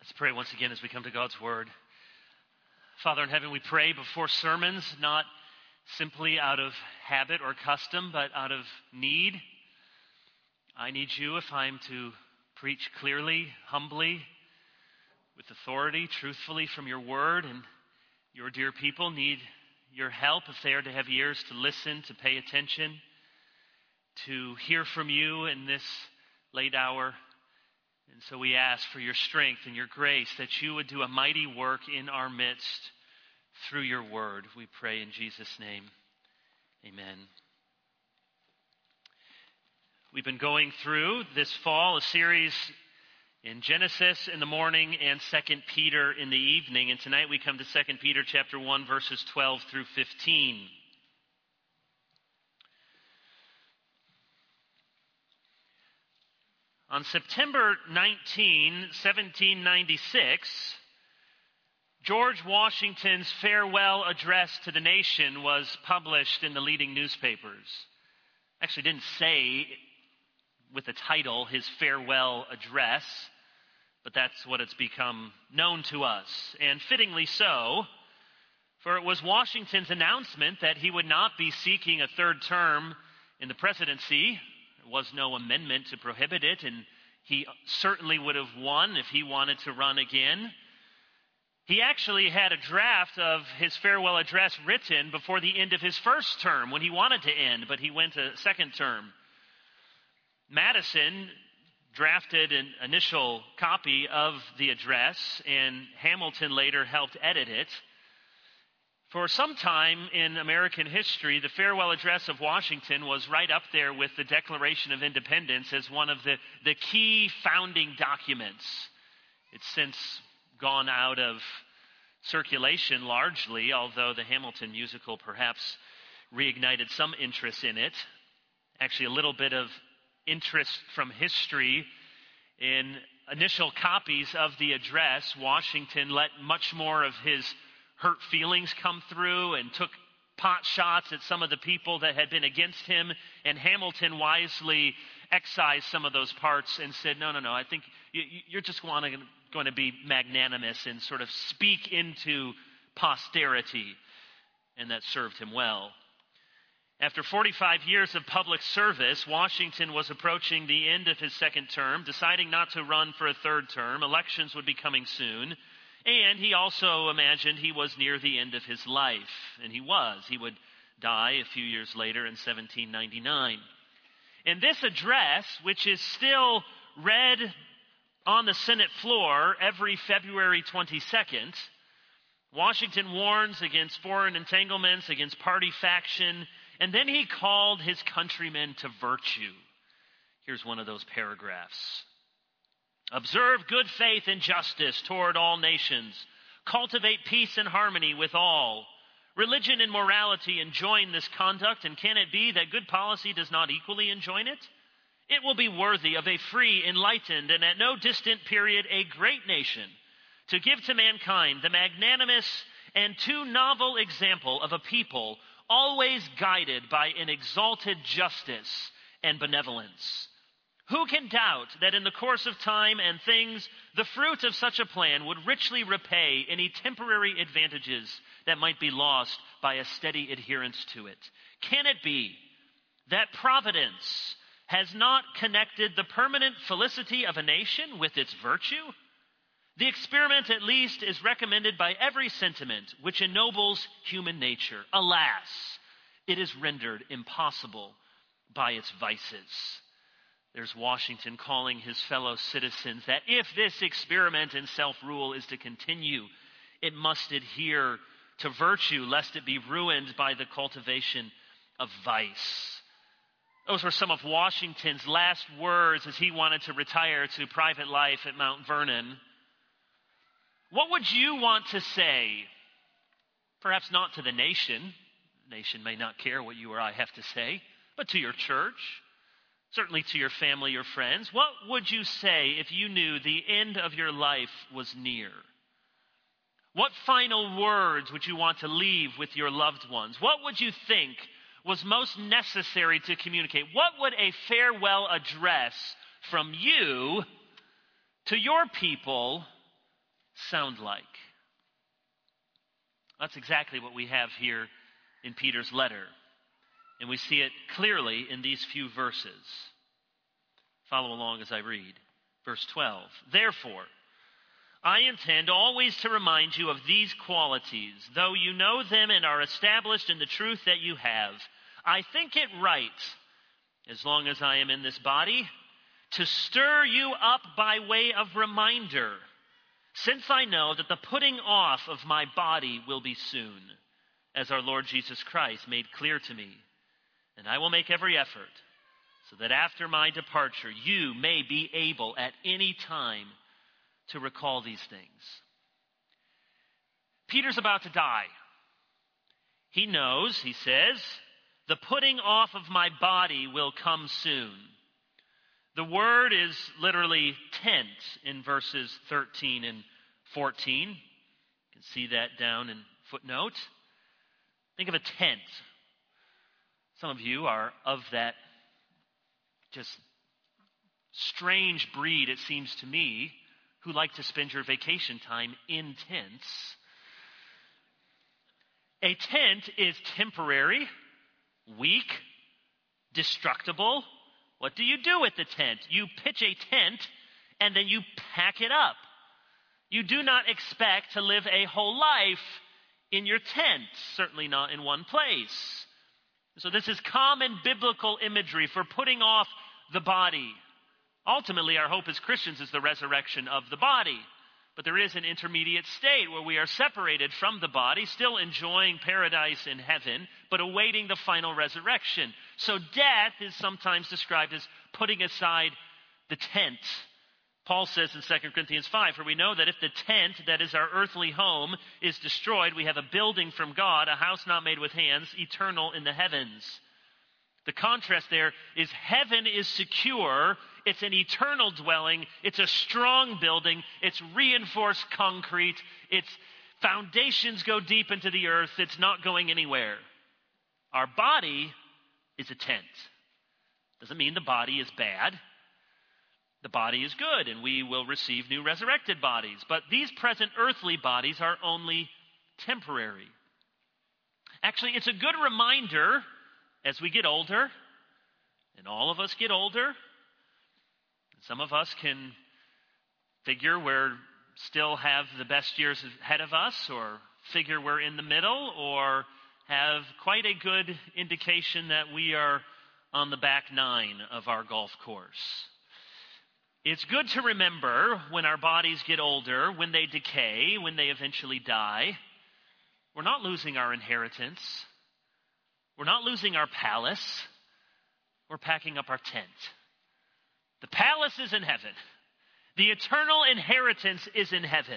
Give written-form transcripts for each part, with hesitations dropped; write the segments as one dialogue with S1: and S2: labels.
S1: Let's pray once again as we come to God's Word. Father in heaven, we pray before sermons, not simply out of habit or custom, but out of need. I need you if I'm to preach clearly, humbly, with authority, truthfully from your Word, and your dear people need your help if they are to have ears to listen, to pay attention, to hear from you in this late hour. And so we ask for your strength and your grace that you would do a mighty work in our midst through your word. We pray in Jesus' name. Amen. We've been going through this fall a series in Genesis in the morning and 2 Peter in the evening. And tonight we come to 2 Peter chapter 1, verses 12 through 15. On September 19, 1796, George Washington's farewell address to the nation was published in the leading newspapers. Actually didn't say with the title his farewell address, but that's what it's become known to us, and fittingly so, for it was Washington's announcement that he would not be seeking a third term in the presidency. There was no amendment to prohibit it, and he certainly would have won if he wanted to run again. He actually had a draft of his farewell address written before the end of his first term when he wanted to end, but he went a second term. Madison drafted an initial copy of the address, and Hamilton later helped edit it. For some time in American history, the farewell address of Washington was right up there with the Declaration of Independence as one of the key founding documents. It's since gone out of circulation largely, although the Hamilton musical perhaps reignited some interest in it. Actually, a little bit of interest from history in initial copies of the address. Washington let much more of his hurt feelings come through and took pot shots at some of the people that had been against him. And Hamilton wisely excised some of those parts and said, no, I think you're just going to be magnanimous and sort of speak into posterity. And that served him well. After 45 years of public service, Washington was approaching the end of his second term, deciding not to run for a third term. Elections would be coming soon. And he also imagined he was near the end of his life. And he was. He would die a few years later in 1799. And this address, which is still read on the Senate floor every February 22nd, Washington warns against foreign entanglements, against party faction, and then he called his countrymen to virtue. Here's one of those paragraphs. Observe good faith and justice toward all nations. Cultivate peace and harmony with all. Religion and morality enjoin this conduct, and can it be that good policy does not equally enjoin it? It will be worthy of a free, enlightened, and at no distant period a great nation to give to mankind the magnanimous and too novel example of a people always guided by an exalted justice and benevolence. Who can doubt that in the course of time and things, the fruit of such a plan would richly repay any temporary advantages that might be lost by a steady adherence to it? Can it be that Providence has not connected the permanent felicity of a nation with its virtue? The experiment, at least, is recommended by every sentiment which ennobles human nature. Alas, it is rendered impossible by its vices. There's Washington calling his fellow citizens that if this experiment in self-rule is to continue, it must adhere to virtue, lest it be ruined by the cultivation of vice. Those were some of Washington's last words as he wanted to retire to private life at Mount Vernon. What would you want to say? Perhaps not to the nation. The nation may not care what you or I have to say, but to your church. Certainly to your family or friends. What would you say if you knew the end of your life was near? What final words would you want to leave with your loved ones? What would you think was most necessary to communicate? What would a farewell address from you to your people sound like? That's exactly what we have here in Peter's letter. And we see it clearly in these few verses. Follow along as I read. Verse 12. Therefore, I intend always to remind you of these qualities, though you know them and are established in the truth that you have. I think it right, as long as I am in this body, to stir you up by way of reminder, since I know that the putting off of my body will be soon, as our Lord Jesus Christ made clear to me. And I will make every effort, so that after my departure, you may be able at any time to recall these things. Peter's about to die. He knows, he says, the putting off of my body will come soon. The word is literally tent in verses 13 and 14. You can see that down in footnote. Think of a tent. Some of you are of that just strange breed, it seems to me, who like to spend your vacation time in tents. A tent is temporary, weak, destructible. What do you do with the tent? You pitch a tent and then you pack it up. You do not expect to live a whole life in your tent, certainly not in one place. So this is common biblical imagery for putting off the body. Ultimately, our hope as Christians is the resurrection of the body. But there is an intermediate state where we are separated from the body, still enjoying paradise in heaven, but awaiting the final resurrection. So death is sometimes described as putting aside the tent. Paul says in 2 Corinthians 5, for we know that if the tent, that is our earthly home, is destroyed, we have a building from God, a house not made with hands, eternal in the heavens. The contrast there is heaven is secure. It's an eternal dwelling. It's a strong building. It's reinforced concrete. Its foundations go deep into the earth. It's not going anywhere. Our body is a tent. Doesn't mean the body is bad. The body is good, and we will receive new resurrected bodies. But these present earthly bodies are only temporary. Actually, it's a good reminder as we get older, and all of us get older. Some of us can figure we're still have the best years ahead of us, or figure we're in the middle, or have quite a good indication that we are on the back nine of our golf course. It's good to remember when our bodies get older, when they decay, when they eventually die, we're not losing our inheritance. We're not losing our palace. We're packing up our tent. The palace is in heaven. The eternal inheritance is in heaven.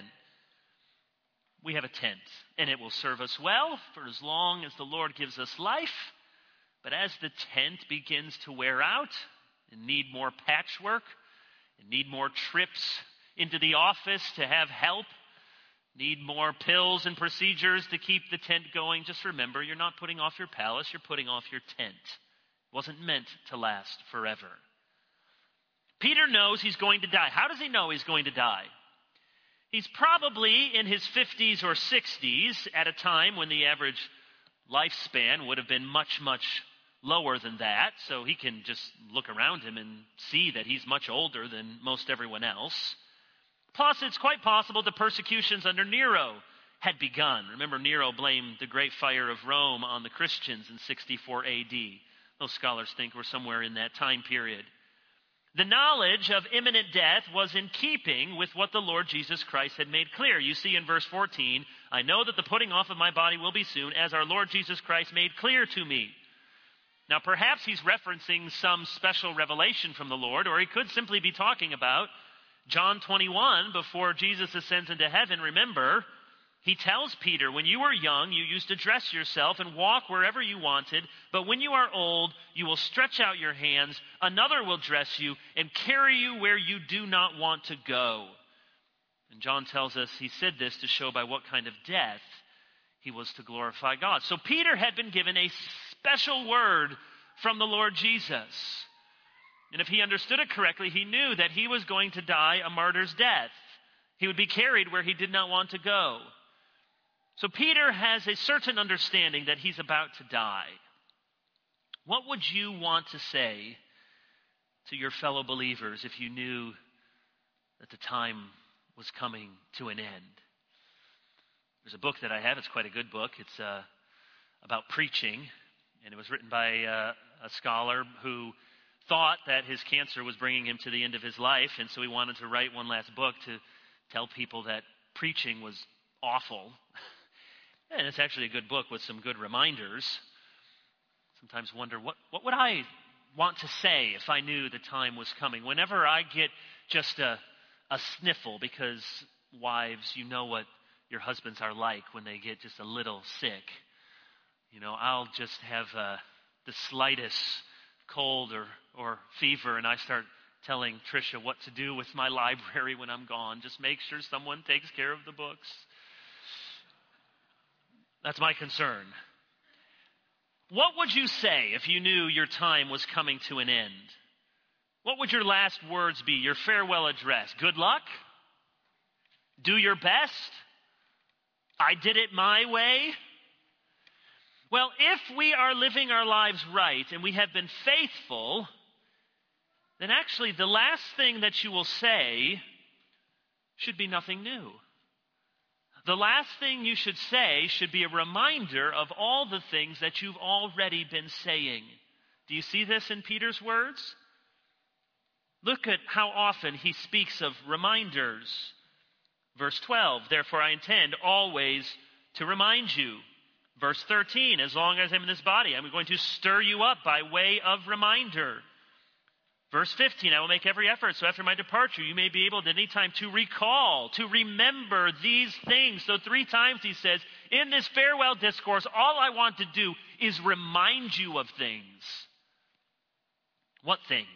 S1: We have a tent, and it will serve us well for as long as the Lord gives us life. But as the tent begins to wear out and need more patchwork, and need more trips into the office to have help, need more pills and procedures to keep the tent going, just remember, you're not putting off your palace, you're putting off your tent. It wasn't meant to last forever. Peter knows he's going to die. How does he know he's going to die? He's probably in his 50s or 60s at a time when the average lifespan would have been much, much lower than that. So he can just look around him and see that he's much older than most everyone else. Plus, it's quite possible the persecutions under Nero had begun. Remember, Nero blamed the Great Fire of Rome on the Christians in 64 AD. Most scholars think we're somewhere in that time period. The knowledge of imminent death was in keeping with what the Lord Jesus Christ had made clear. You see in verse 14, I know that the putting off of my body will be soon, as our Lord Jesus Christ made clear to me. Now, perhaps he's referencing some special revelation from the Lord, or he could simply be talking about John 21, before Jesus ascends into heaven. Remember, he tells Peter, when you were young, you used to dress yourself and walk wherever you wanted, but when you are old, you will stretch out your hands, another will dress you and carry you where you do not want to go. And John tells us he said this to show by what kind of death he was to glorify God. So Peter had been given a special word from the Lord Jesus. And if he understood it correctly, he knew that he was going to die a martyr's death. He would be carried where he did not want to go. So Peter has a certain understanding that he's about to die. What would you want to say to your fellow believers if you knew that the time was coming to an end? There's a book that I have. It's quite a good book. It's about preaching, and it was written by a scholar who thought that his cancer was bringing him to the end of his life, and so he wanted to write one last book to tell people that preaching was awful. And it's actually a good book with some good reminders. Sometimes wonder, what would I want to say if I knew the time was coming? Whenever I get just a sniffle, because wives, you know what your husbands are like when they get just a little sick. You know, I'll just have the slightest cold or fever, and I start telling Tricia what to do with my library when I'm gone. Just make sure someone takes care of the books. That's my concern. What would you say if you knew your time was coming to an end? What would your last words be, your farewell address? Good luck? Do your best? I did it my way? Well, if we are living our lives right and we have been faithful, then actually the last thing that you will say should be nothing new. The last thing you should say should be a reminder of all the things that you've already been saying. Do you see this in Peter's words? Look at how often he speaks of reminders. Verse 12, therefore I intend always to remind you. Verse 13, as long as I'm in this body, I'm going to stir you up by way of reminder. Verse 15, I will make every effort so after my departure you may be able at any time to recall, to remember these things. So 3 times he says, in this farewell discourse, all I want to do is remind you of things. What things?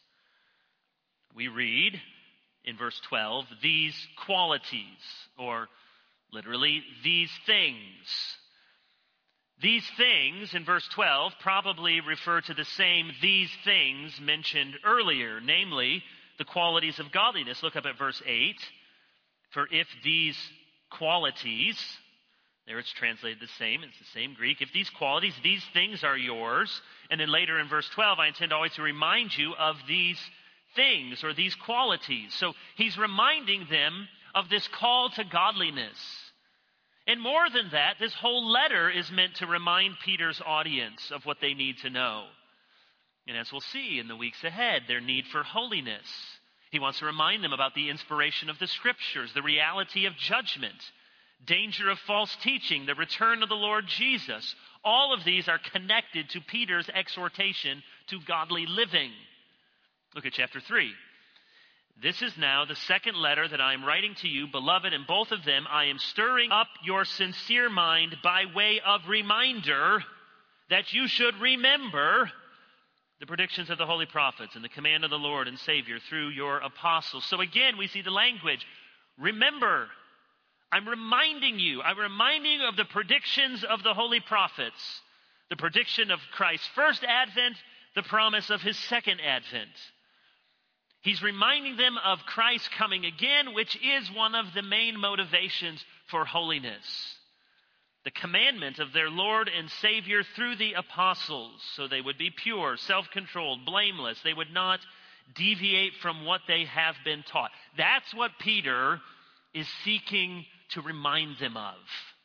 S1: We read in verse 12, these qualities, or literally, these things. These things, in verse 12, probably refer to the same these things mentioned earlier, namely, the qualities of godliness. Look up at verse 8. For if these qualities, there it's translated the same, it's the same Greek. If these qualities, these things are yours, and then later in verse 12, I intend always to remind you of these things or these qualities. So he's reminding them of this call to godliness. And more than that, this whole letter is meant to remind Peter's audience of what they need to know. And as we'll see in the weeks ahead, their need for holiness. He wants to remind them about the inspiration of the scriptures, the reality of judgment, danger of false teaching, the return of the Lord Jesus. All of these are connected to Peter's exhortation to godly living. Look at chapter 3. This is now the second letter that I am writing to you, beloved, and both of them I am stirring up your sincere mind by way of reminder that you should remember the predictions of the holy prophets and the command of the Lord and Savior through your apostles. So again, we see the language. Remember, I'm reminding you of the predictions of the holy prophets, the prediction of Christ's first advent, the promise of his second advent. He's reminding them of Christ coming again, which is one of the main motivations for holiness. The commandment of their Lord and Savior through the apostles, so they would be pure, self-controlled, blameless. They would not deviate from what they have been taught. That's what Peter is seeking to remind them of.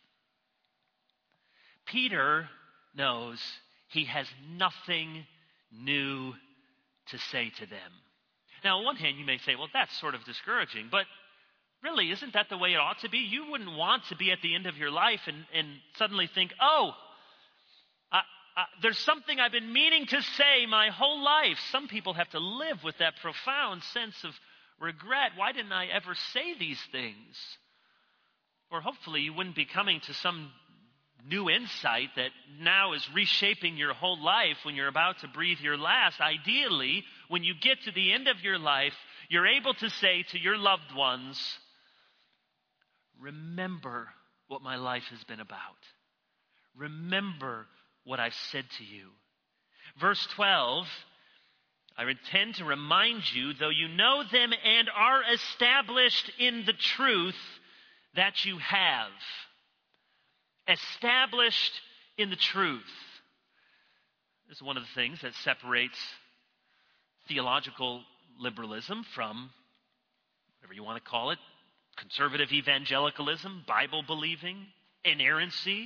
S1: Peter knows he has nothing new to say to them. Now, on one hand, you may say, well, that's sort of discouraging, but really, isn't that the way it ought to be? You wouldn't want to be at the end of your life and suddenly think, there's something I've been meaning to say my whole life. Some people have to live with that profound sense of regret. Why didn't I ever say these things? Or hopefully you wouldn't be coming to some new insight that now is reshaping your whole life when you're about to breathe your last. Ideally, when you get to the end of your life, you're able to say to your loved ones, remember what my life has been about. Remember what I've said to you. Verse 12 I intend to remind you, though you know them and are established in the truth that you have. Established in the truth. This is one of the things that separates theological liberalism from, whatever you want to call it, conservative evangelicalism, Bible believing, inerrancy.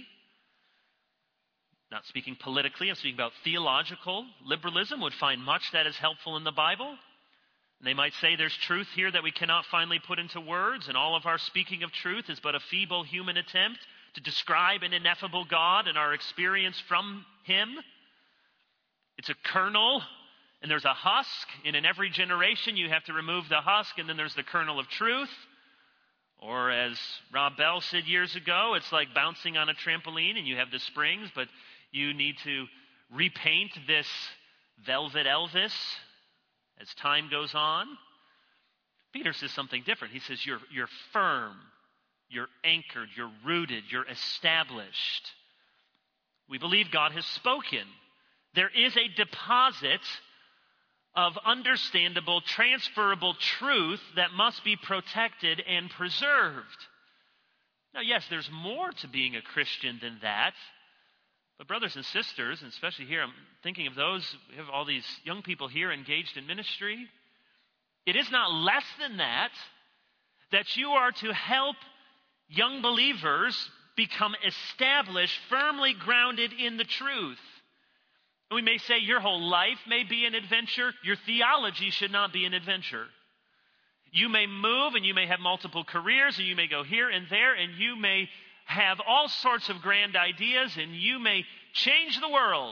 S1: Not speaking politically, I'm speaking about theological liberalism would find much that is helpful in the Bible. And they might say there's truth here that we cannot finally put into words, and all of our speaking of truth is but a feeble human attempt to describe an ineffable God and our experience from him. It's a kernel, and there's a husk, and in every generation you have to remove the husk, and then there's the kernel of truth. Or as Rob Bell said years ago, it's like bouncing on a trampoline, and you have the springs, but you need to repaint this velvet Elvis as time goes on. Peter says something different. He says you're firm, you're anchored, you're rooted, you're established. We believe God has spoken. There is a deposit of understandable, transferable truth that must be protected and preserved. Now, yes, there's more to being a Christian than that. But brothers and sisters, and especially here, I'm thinking of those, we have all these young people here engaged in ministry. It is not less than that you are to help young believers become established, firmly grounded in the truth. We may say your whole life may be an adventure. Your theology should not be an adventure. You may move and you may have multiple careers and you may go here and there and you may have all sorts of grand ideas and you may change the world.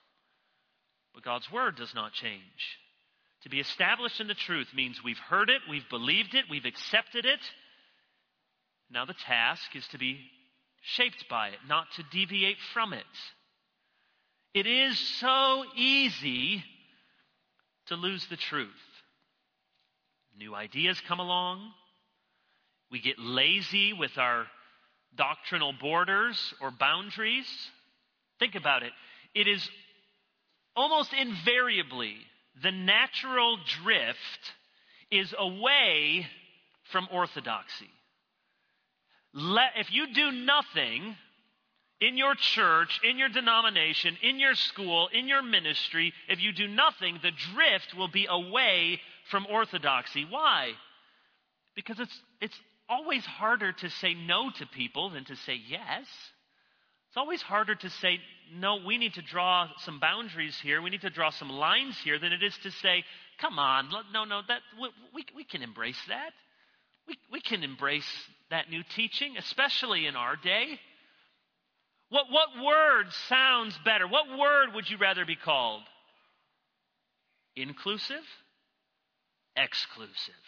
S1: But God's word does not change. To be established in the truth means we've heard it, we've believed it, we've accepted it. Now the task is to be shaped by it, not to deviate from it. It is so easy to lose the truth. New ideas come along. We get lazy with our doctrinal borders or boundaries. Think about it. It is almost invariably the natural drift is away from orthodoxy. If you do nothing in your church, in your denomination, in your school, in your ministry, if you do nothing, the drift will be away from orthodoxy. Why? Because it's always harder to say no to people than to say yes. It's always harder to say, no, we need to draw some boundaries here. We need to draw some lines here than it is to say, come on, no, that we can embrace that. We can embrace that new teaching, especially in our day. What word sounds better? What word would you rather be called? Inclusive? Exclusive?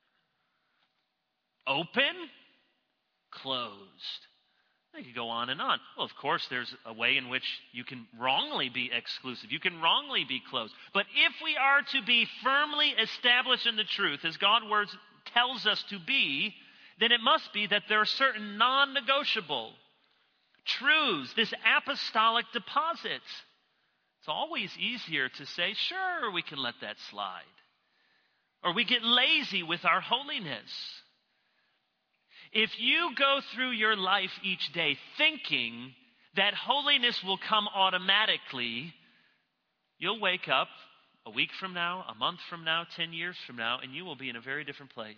S1: Open? Closed? I could go on and on. Well, of course, there's a way in which you can wrongly be exclusive. You can wrongly be closed. But if we are to be firmly established in the truth, as God's word tells us to be, then it must be that there are certain non-negotiable truths, this apostolic deposit. It's always easier to say, sure, we can let that slide. Or we get lazy with our holiness. If you go through your life each day thinking that holiness will come automatically, you'll wake up a week from now, a month from now, 10 years from now, and you will be in a very different place.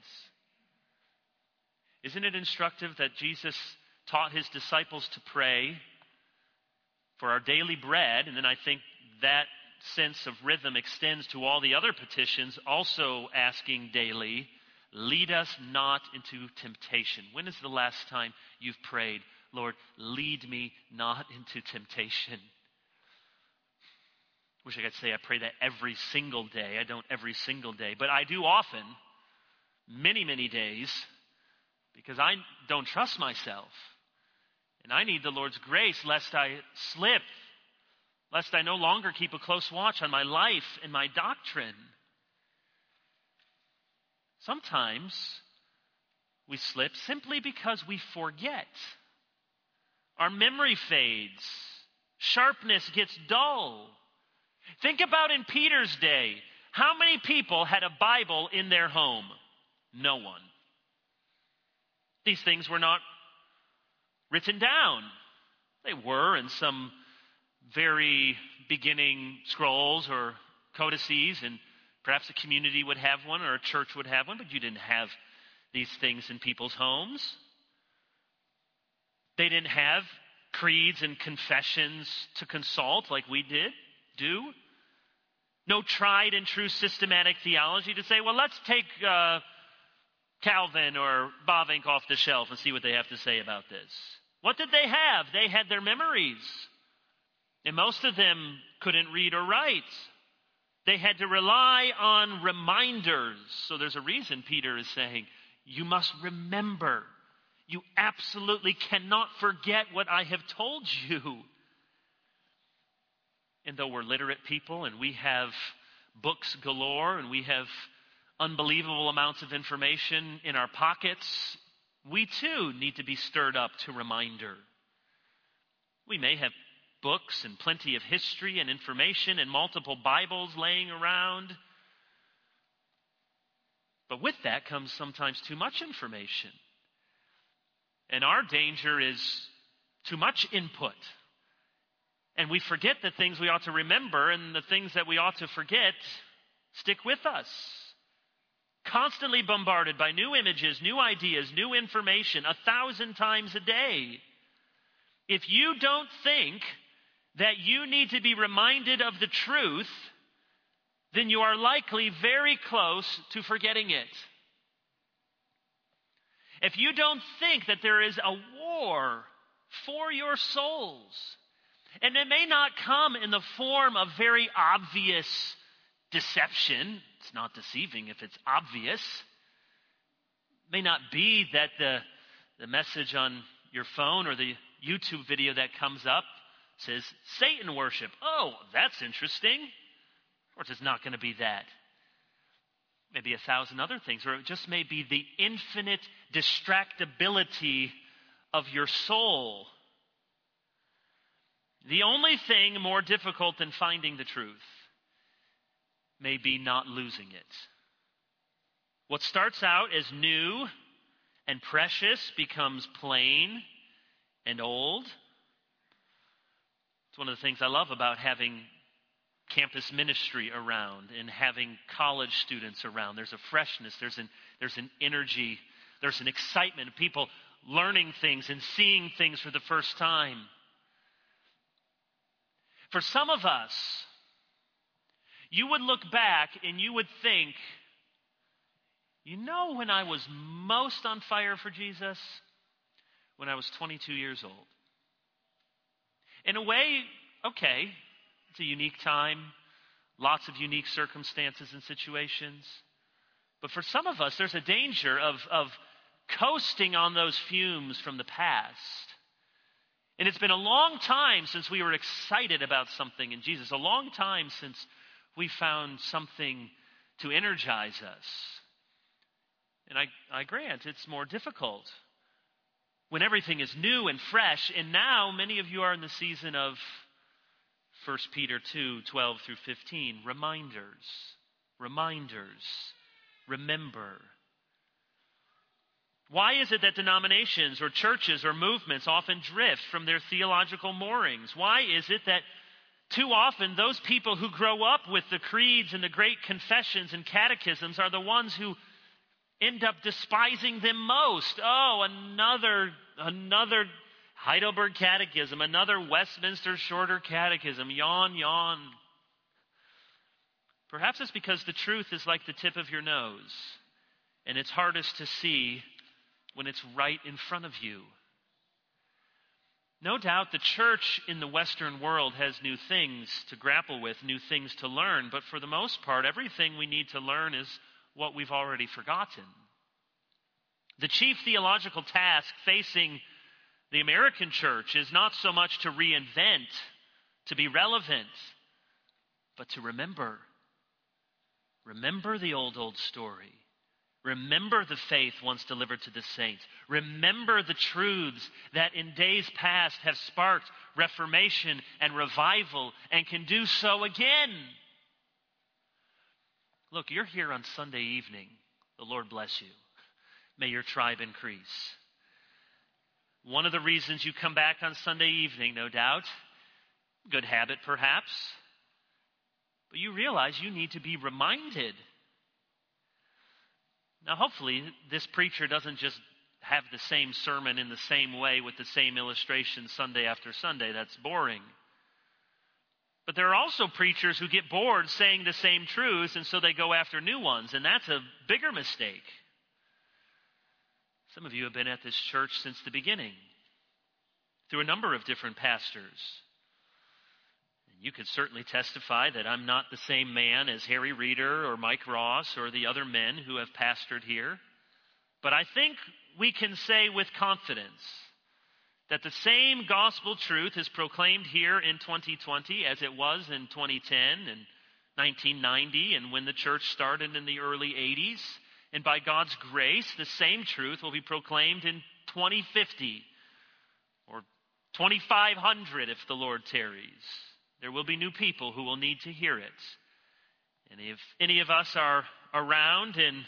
S1: Isn't it instructive that Jesus taught his disciples to pray for our daily bread? And then I think that sense of rhythm extends to all the other petitions, also asking daily, lead us not into temptation. When is the last time you've prayed, Lord, lead me not into temptation? Wish I could say I pray that every single day. I don't every single day, but I do often, many, many days, because I don't trust myself. And I need the Lord's grace lest I slip, lest I no longer keep a close watch on my life and my doctrine. Sometimes we slip simply because we forget. Our memory fades. Sharpness gets dull. Think about in Peter's day. How many people had a Bible in their home? No one. These things were not written down. They were in some very beginning scrolls or codices, and perhaps a community would have one or a church would have one, but you didn't have these things in people's homes. They didn't have creeds and confessions to consult like we do. No tried and true systematic theology to say, well, let's take Calvin or Bavinck off the shelf and see what they have to say about this. What did they have? They had their memories. And most of them couldn't read or write. They had to rely on reminders. So there's a reason Peter is saying, you must remember. You absolutely cannot forget what I have told you. And though we're literate people and we have books galore and we have unbelievable amounts of information in our pockets, we too need to be stirred up to reminder. We may have books and plenty of history and information and multiple Bibles laying around. But with that comes sometimes too much information. And our danger is too much input. And we forget the things we ought to remember, and the things that we ought to forget stick with us. Constantly bombarded by new images, new ideas, new information 1,000 times a day. If you don't think that you need to be reminded of the truth, then you are likely very close to forgetting it. If you don't think that there is a war for your souls, and it may not come in the form of very obvious deception. It's not deceiving if it's obvious. It may not be that the message on your phone or the YouTube video that comes up says Satan worship. Oh, that's interesting. Of course, it's not going to be that. Maybe 1,000 other things, or it just may be the infinite distractibility of your soul. The only thing more difficult than finding the truth may be not losing it. What starts out as new and precious becomes plain and old. It's one of the things I love about having campus ministry around and having college students around. There's a freshness, there's an energy, there's an excitement of people learning things and seeing things for the first time. For some of us, you would look back and you would think, you know when I was most on fire for Jesus? When I was 22 years old. In a way, okay, it's a unique time, lots of unique circumstances and situations. But for some of us, there's a danger of coasting on those fumes from the past. And it's been a long time since we were excited about something in Jesus, a long time since we found something to energize us. And I grant it's more difficult when everything is new and fresh. And now many of you are in the season of 1 Peter 2, 12 through 15. Reminders. Remember. Why is it that denominations or churches or movements often drift from their theological moorings? Why is it that too often those people who grow up with the creeds and the great confessions and catechisms are the ones who end up despising them most? Oh, another Heidelberg Catechism, another Westminster Shorter Catechism. Yawn, yawn. Perhaps it's because the truth is like the tip of your nose, and it's hardest to see when it's right in front of you. No doubt the church in the Western world has new things to grapple with, new things to learn, but for the most part, everything we need to learn is what we've already forgotten. The chief theological task facing the American church is not so much to reinvent, to be relevant, but to remember. Remember the old story. Remember the faith once delivered to the saints. Remember the truths that in days past have sparked reformation and revival and can do so again. Look, you're here on Sunday evening. The Lord bless you. May your tribe increase. One of the reasons you come back on Sunday evening, no doubt, good habit perhaps, but you realize you need to be reminded. Now, hopefully, this preacher doesn't just have the same sermon in the same way with the same illustration Sunday after Sunday. That's boring. But there are also preachers who get bored saying the same truths, and so they go after new ones, and that's a bigger mistake. Some of you have been at this church since the beginning, through a number of different pastors. And you could certainly testify that I'm not the same man as Harry Reeder or Mike Ross or the other men who have pastored here. But I think we can say with confidence that the same gospel truth is proclaimed here in 2020 as it was in 2010 and 1990 and when the church started in the early 80s. And by God's grace, the same truth will be proclaimed in 2050 or 2500 if the Lord tarries. There will be new people who will need to hear it. And if any of us are around in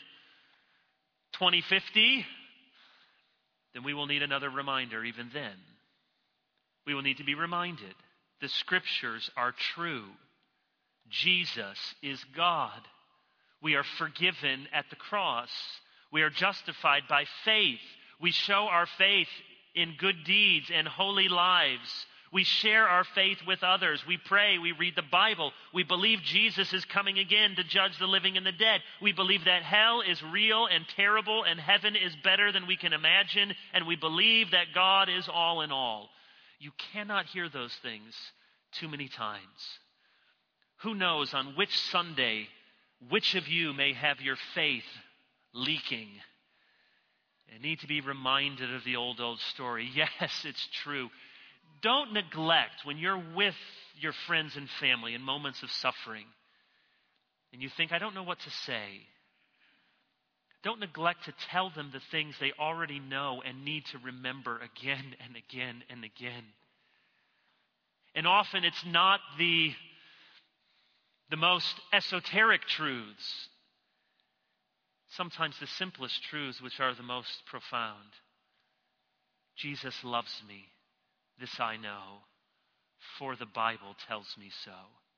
S1: 2050, then we will need another reminder even then. We will need to be reminded the scriptures are true. Jesus is God. We are forgiven at the cross. We are justified by faith. We show our faith in good deeds and holy lives. We share our faith with others. We pray. We read the Bible. We believe Jesus is coming again to judge the living and the dead. We believe that hell is real and terrible and heaven is better than we can imagine. And we believe that God is all in all. You cannot hear those things too many times. Who knows on which Sunday which of you may have your faith leaking and need to be reminded of the old story? Yes, it's true. Don't neglect when you're with your friends and family in moments of suffering and you think, I don't know what to say. Don't neglect to tell them the things they already know and need to remember again and again and again. And often it's not the most esoteric truths. Sometimes the simplest truths which are the most profound. Jesus loves me. This I know, for the Bible tells me so.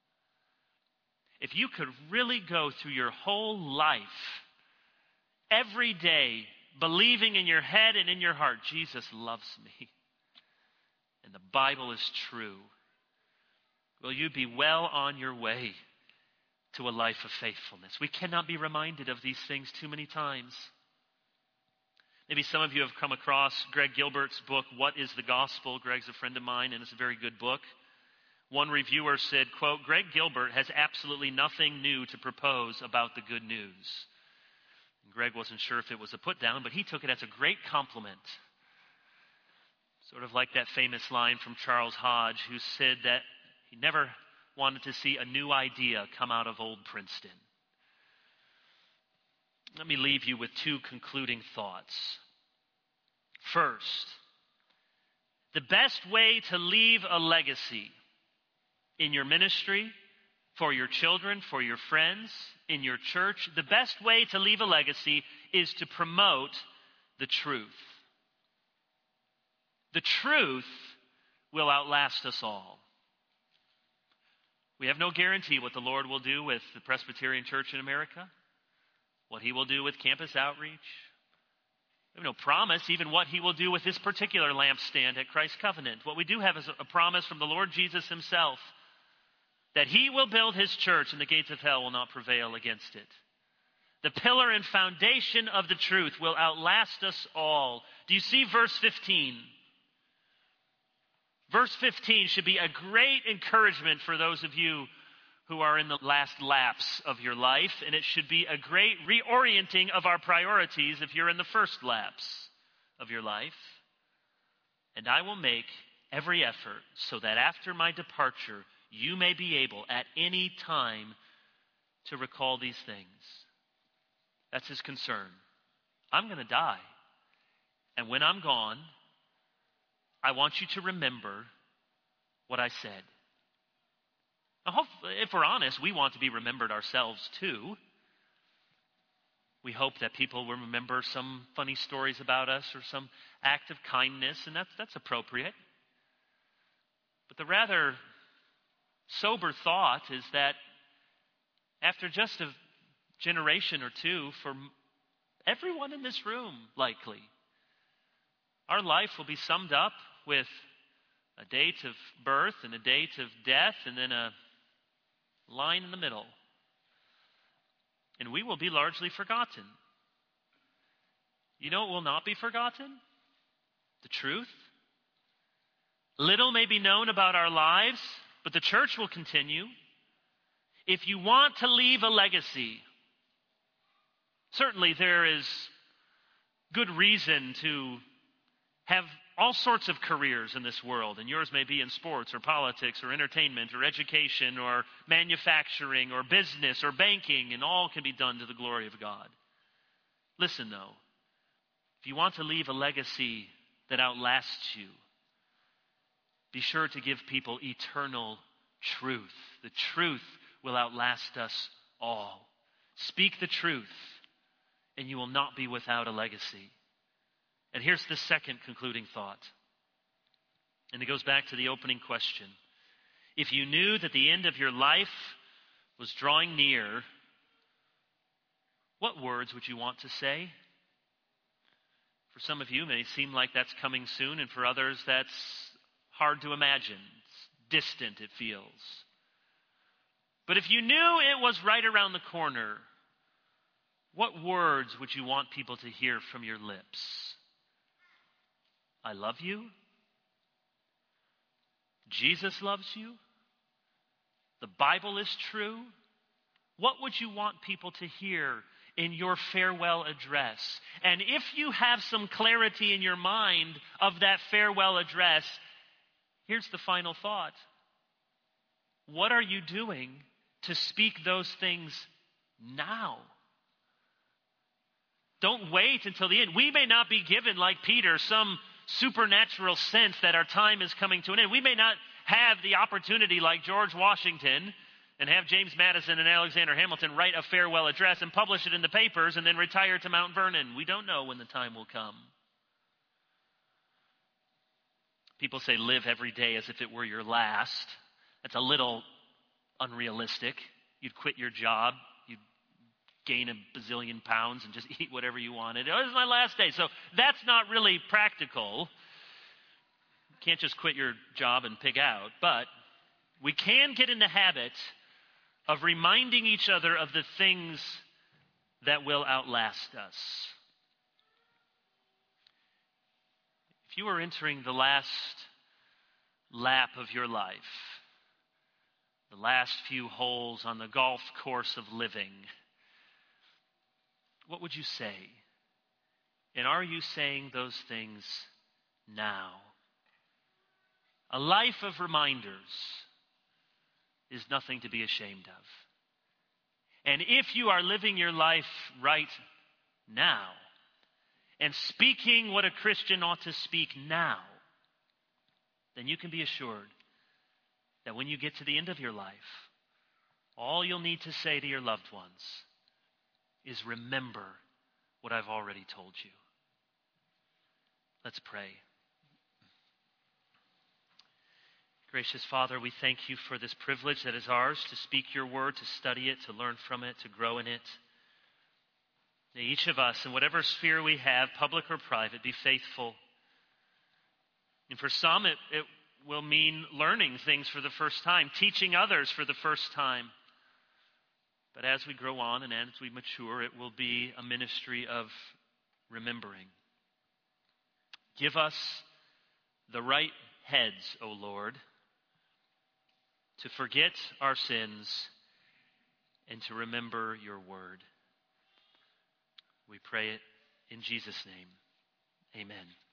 S1: If you could really go through your whole life, every day, believing in your head and in your heart, Jesus loves me, and the Bible is true, will you be well on your way to a life of faithfulness? We cannot be reminded of these things too many times. Maybe some of you have come across Greg Gilbert's book, What is the Gospel? Greg's a friend of mine, and it's a very good book. One reviewer said, quote, Greg Gilbert has absolutely nothing new to propose about the good news. And Greg wasn't sure if it was a put down, but he took it as a great compliment. Sort of like that famous line from Charles Hodge, who said that he never wanted to see a new idea come out of old Princeton. Let me leave you with two concluding thoughts. First, the best way to leave a legacy in your ministry, for your children, for your friends, in your church, the best way to leave a legacy is to promote the truth. The truth will outlast us all. We have no guarantee what the Lord will do with the Presbyterian Church in America, what He will do with campus outreach. We have no promise even what He will do with this particular lampstand at Christ Covenant. What we do have is a promise from the Lord Jesus Himself that He will build His church and the gates of hell will not prevail against it. The pillar and foundation of the truth will outlast us all. Do you see verse 15? Verse 15 should be a great encouragement for those of you who are in the last laps of your life, and it should be a great reorienting of our priorities if you're in the first laps of your life. And I will make every effort so that after my departure, you may be able at any time to recall these things. That's His concern. I'm going to die. And when I'm gone, I want you to remember what I said. Now, if we're honest, we want to be remembered ourselves too. We hope that people will remember some funny stories about us or some act of kindness, and that's appropriate. But the rather sober thought is that after just a generation or two, for everyone in this room, likely, our life will be summed up with a date of birth and a date of death and then a line in the middle. And we will be largely forgotten. You know what will not be forgotten? The truth. Little may be known about our lives, but the church will continue. If you want to leave a legacy, certainly there is good reason to have all sorts of careers in this world, and yours may be in sports or politics or entertainment or education or manufacturing or business or banking, and all can be done to the glory of God. Listen though, if you want to leave a legacy that outlasts you, be sure to give people eternal truth. The truth will outlast us all. Speak the truth, and you will not be without a legacy. And here's the second concluding thought. And it goes back to the opening question. If you knew that the end of your life was drawing near, what words would you want to say? For some of you, it may seem like that's coming soon, and for others, that's hard to imagine. It's distant, it feels. But if you knew it was right around the corner, what words would you want people to hear from your lips? I love you. Jesus loves you. The Bible is true. What would you want people to hear in your farewell address? And if you have some clarity in your mind of that farewell address, here's the final thought. What are you doing to speak those things now? Don't wait until the end. We may not be given, like Peter, some supernatural sense that our time is coming to an end. We may not have the opportunity like George Washington and have James Madison and Alexander Hamilton write a farewell address and publish it in the papers and then retire to Mount Vernon. We don't know when the time will come. People say live every day as if it were your last. That's a little unrealistic. You'd quit your job. You'd gain a bazillion pounds and just eat whatever you wanted. Oh, this is my last day. So that's not really practical. You can't just quit your job and pig out. But we can get in the habit of reminding each other of the things that will outlast us. If you are entering the last lap of your life, the last few holes on the golf course of living, what would you say? And are you saying those things now? A life of reminders is nothing to be ashamed of. And if you are living your life right now and speaking what a Christian ought to speak now, then you can be assured that when you get to the end of your life, all you'll need to say to your loved ones is remember what I've already told you. Let's pray. Gracious Father, we thank you for this privilege that is ours to speak your word, to study it, to learn from it, to grow in it. May each of us, in whatever sphere we have, public or private, be faithful. And for some, it will mean learning things for the first time, teaching others for the first time. But as we grow on and as we mature, it will be a ministry of remembering. Give us the right heads, O Lord, to forget our sins and to remember your word. We pray it in Jesus' name. Amen.